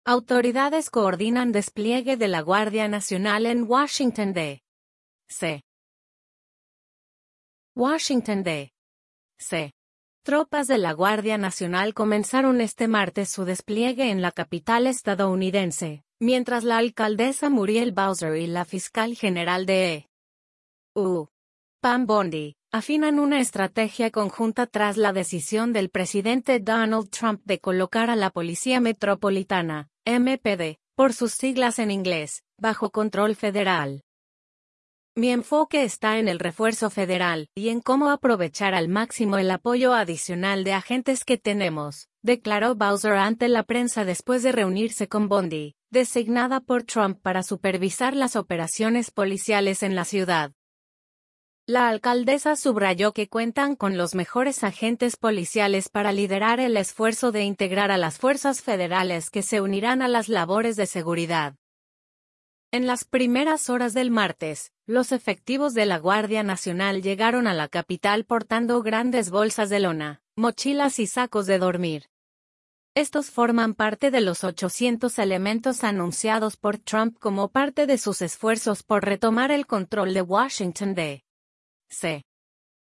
Autoridades coordinan despliegue de la Guardia Nacional en Washington, D.C. Washington, D.C. Tropas de la Guardia Nacional comenzaron este martes su despliegue en la capital estadounidense, mientras la alcaldesa Muriel Bowser y la fiscal general de E.U. Pam Bondi, afinan una estrategia conjunta tras la decisión del presidente Donald Trump de colocar a la Policía Metropolitana, MPD, por sus siglas en inglés, bajo control federal. Mi enfoque está en el refuerzo federal y en cómo aprovechar al máximo el apoyo adicional de agentes que tenemos, declaró Bowser ante la prensa después de reunirse con Bondi, designada por Trump para supervisar las operaciones policiales en la ciudad. La alcaldesa subrayó que cuentan con los mejores agentes policiales para liderar el esfuerzo de integrar a las fuerzas federales que se unirán a las labores de seguridad. En las primeras horas del martes, los efectivos de la Guardia Nacional llegaron a la capital portando grandes bolsas de lona, mochilas y sacos de dormir. Estos forman parte de los 800 elementos anunciados por Trump como parte de sus esfuerzos por retomar el control de Washington, D.C.